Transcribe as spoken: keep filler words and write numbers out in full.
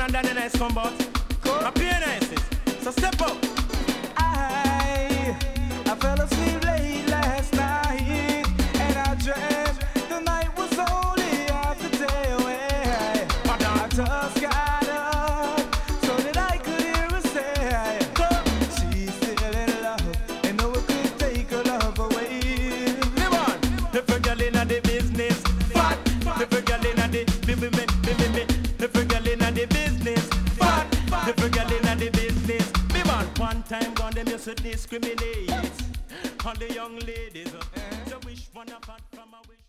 and Danny Nice come out. My pianist, so step up. I, I fell asleep late last night, and I dreamt the night was only half the day away. I just got up so that I could hear her say, she's still in love, and no one could take her love away. Live on. If a girl inna the business, fat. If a girl inna the me me me me me me. If a girl inna the business, fat. If a girl inna the business, me man. One time gone them used to discriminate on the young ladies. So wish one apart from a wish.